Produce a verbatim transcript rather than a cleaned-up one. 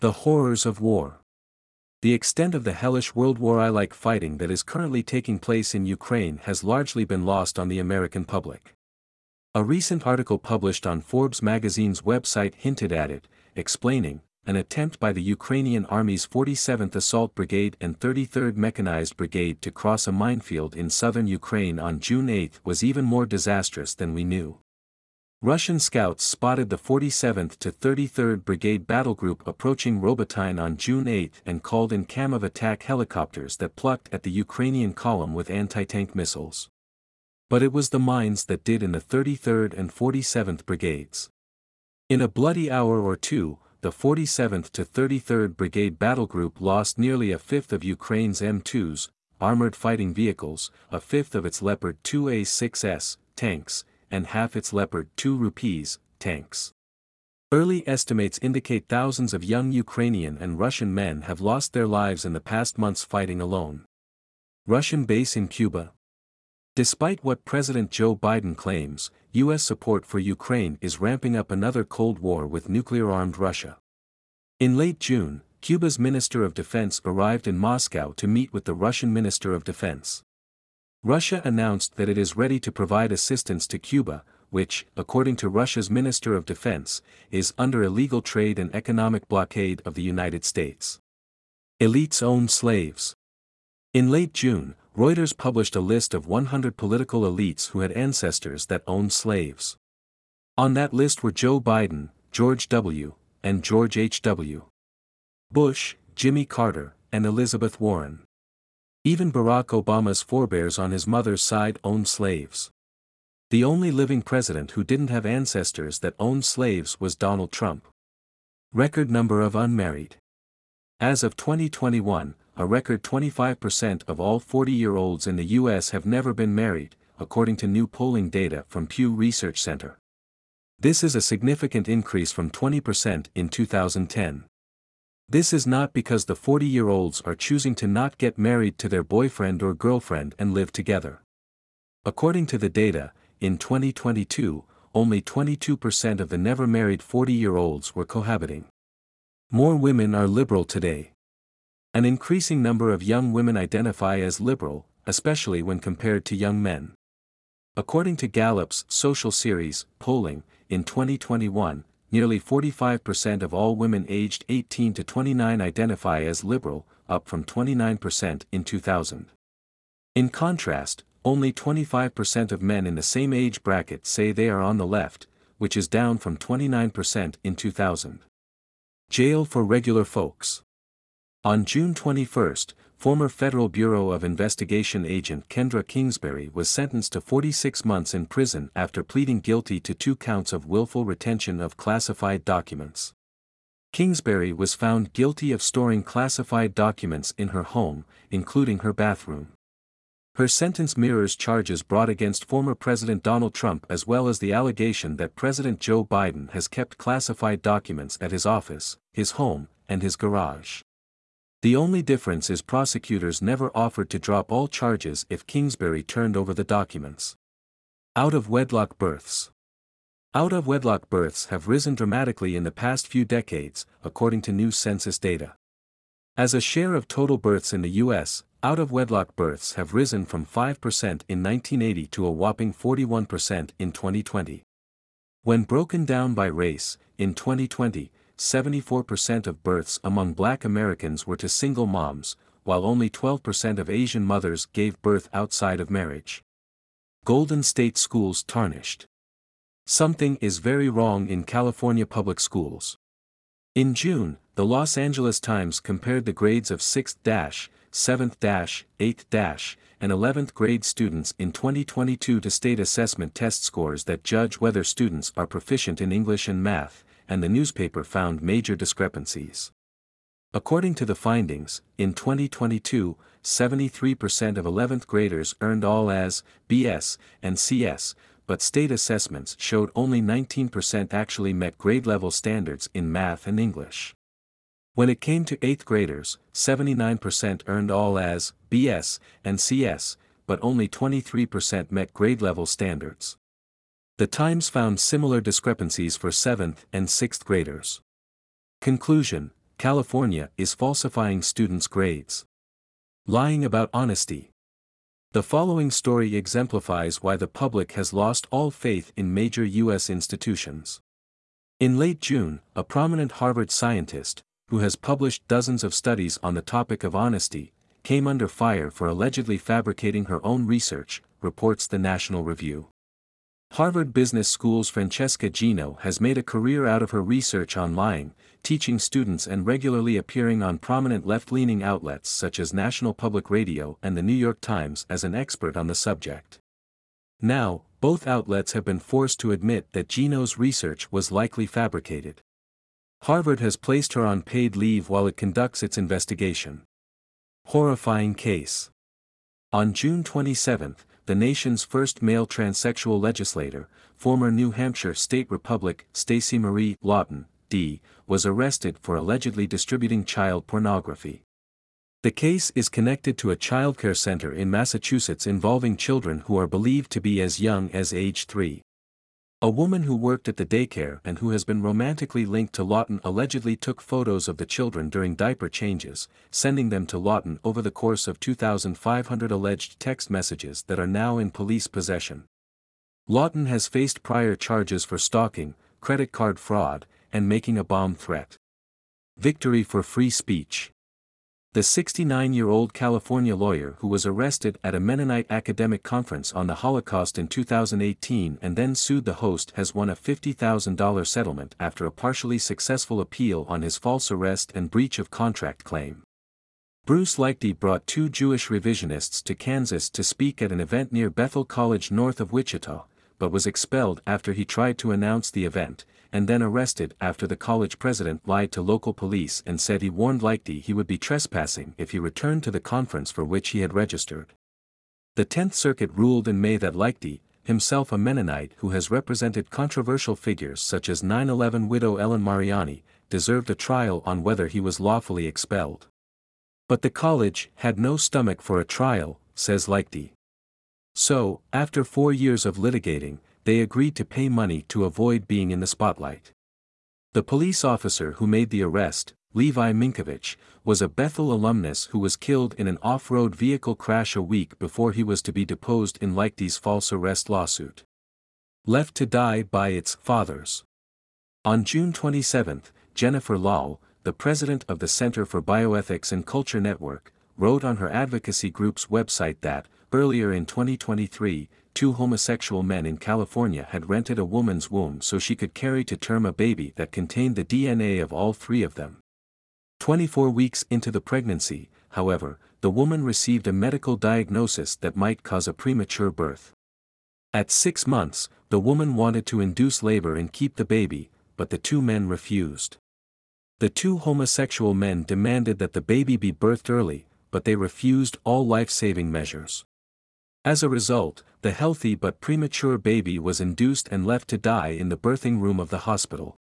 The horrors of war. The extent of the hellish World War I-like fighting that is currently taking place in Ukraine has largely been lost on the American public. A recent article published on Forbes magazine's website hinted at it, explaining, an attempt by the Ukrainian Army's forty-seventh Assault Brigade and thirty-third Mechanized Brigade to cross a minefield in southern Ukraine on June eighth was even more disastrous than we knew. Russian scouts spotted the forty-seventh to thirty-third Brigade battlegroup approaching Robotyne on June eighth and called in Kamov attack helicopters that plucked at the Ukrainian column with anti-tank missiles. But it was the mines that did in the thirty-third and forty-seventh Brigades. In a bloody hour or two, the forty-seventh to thirty-third Brigade battlegroup lost nearly a fifth of Ukraine's M twos, armored fighting vehicles, a fifth of its Leopard two A six S, tanks, and half its Leopard two Rupees, tanks. Early estimates indicate thousands of young Ukrainian and Russian men have lost their lives in the past months fighting alone. Russian base in Cuba. Despite what President Joe Biden claims, U S support for Ukraine is ramping up another Cold War with nuclear-armed Russia. In late June, Cuba's Minister of Defense arrived in Moscow to meet with the Russian Minister of Defense. Russia announced that it is ready to provide assistance to Cuba, which, according to Russia's Minister of Defense, is under illegal trade and economic blockade of the United States. Elites own slaves. In late June, Reuters published a list of one hundred political elites who had ancestors that owned slaves. On that list were Joe Biden, George W., and George H W Bush, Jimmy Carter, and Elizabeth Warren. Even Barack Obama's forebears on his mother's side owned slaves. The only living president who didn't have ancestors that owned slaves was Donald Trump. Record number of unmarried. As of twenty twenty-one, a record twenty-five percent of all forty-year-olds in the U S have never been married, according to new polling data from Pew Research Center. This is a significant increase from twenty percent in two thousand ten. This is not because the forty-year-olds are choosing to not get married to their boyfriend or girlfriend and live together. According to the data, in twenty twenty-two, only twenty-two percent of the never-married forty-year-olds were cohabiting. More women are liberal today. An increasing number of young women identify as liberal, especially when compared to young men. According to Gallup's Social Series polling, in twenty twenty-one, nearly forty-five percent of all women aged eighteen to twenty-nine identify as liberal, up from twenty-nine percent in two thousand. In contrast, only twenty-five percent of men in the same age bracket say they are on the left, which is down from twenty-nine percent in two thousand. Jail for regular folks. On June twenty-first, former Federal Bureau of Investigation agent Kendra Kingsbury was sentenced to forty-six months in prison after pleading guilty to two counts of willful retention of classified documents. Kingsbury was found guilty of storing classified documents in her home, including her bathroom. Her sentence mirrors charges brought against former President Donald Trump as well as the allegation that President Joe Biden has kept classified documents at his office, his home, and his garage. The only difference is prosecutors never offered to drop all charges if Kingsbury turned over the documents. Out-of-wedlock births. Out-of-wedlock births have risen dramatically in the past few decades, according to new census data. As a share of total births in the U S, out-of-wedlock births have risen from five percent in nineteen eighty to a whopping forty-one percent in twenty twenty. When broken down by race, in twenty twenty, seventy-four percent of births among Black Americans were to single moms, while only twelve percent of Asian mothers gave birth outside of marriage. Golden State schools tarnished. Something is very wrong in California public schools. In June, the Los Angeles Times compared the grades of sixth, seventh, eighth, and eleventh grade students in twenty twenty-two to state assessment test scores that judge whether students are proficient in English and math, and the newspaper found major discrepancies. According to the findings, in twenty twenty-two, seventy-three percent of eleventh graders earned all A's, B S, and C S, but state assessments showed only nineteen percent actually met grade-level standards in math and English. When it came to eighth graders, seventy-nine percent earned all A's, B S, and C S, but only twenty-three percent met grade-level standards. The Times found similar discrepancies for seventh and sixth graders. Conclusion: California is falsifying students' grades. Lying about honesty. The following story exemplifies why the public has lost all faith in major U S institutions. In late June, a prominent Harvard scientist, who has published dozens of studies on the topic of honesty, came under fire for allegedly fabricating her own research, reports the National Review. Harvard Business School's Francesca Gino has made a career out of her research on lying, teaching students and regularly appearing on prominent left-leaning outlets such as National Public Radio and the New York Times as an expert on the subject. Now, both outlets have been forced to admit that Gino's research was likely fabricated. Harvard has placed her on paid leave while it conducts its investigation. Horrifying case. On June twenty-seventh, the nation's first male transsexual legislator, former New Hampshire State Republican Stacey Marie Lawton, D., was arrested for allegedly distributing child pornography. The case is connected to a childcare center in Massachusetts involving children who are believed to be as young as age three. A woman who worked at the daycare and who has been romantically linked to Lawton allegedly took photos of the children during diaper changes, sending them to Lawton over the course of two thousand five hundred alleged text messages that are now in police possession. Lawton has faced prior charges for stalking, credit card fraud, and making a bomb threat. Victory for free speech. The sixty-nine-year-old California lawyer who was arrested at a Mennonite academic conference on the Holocaust in two thousand eighteen and then sued the host has won a fifty thousand dollars settlement after a partially successful appeal on his false arrest and breach of contract claim. Bruce Liechty brought two Jewish revisionists to Kansas to speak at an event near Bethel College north of Wichita, but was expelled after he tried to announce the event, and then arrested after the college president lied to local police and said he warned Liechty he would be trespassing if he returned to the conference for which he had registered. The Tenth Circuit ruled in May that Liechty, himself a Mennonite who has represented controversial figures such as nine eleven widow Ellen Mariani, deserved a trial on whether he was lawfully expelled. But the college had no stomach for a trial, says Liechty. So, after four years of litigating, they agreed to pay money to avoid being in the spotlight. The police officer who made the arrest, Levi Minkovich, was a Bethel alumnus who was killed in an off-road vehicle crash a week before he was to be deposed in Liechty's false arrest lawsuit. Left to die by its fathers. On June twenty-seventh, Jennifer Lahl, the president of the Center for Bioethics and Culture Network, wrote on her advocacy group's website that, earlier in twenty twenty-three, two homosexual men in California had rented a woman's womb so she could carry to term a baby that contained the D N A of all three of them. twenty-four weeks into the pregnancy, however, the woman received a medical diagnosis that might cause a premature birth. At six months, the woman wanted to induce labor and keep the baby, but the two men refused. The two homosexual men demanded that the baby be birthed early, but they refused all life-saving measures. As a result, the healthy but premature baby was induced and left to die in the birthing room of the hospital.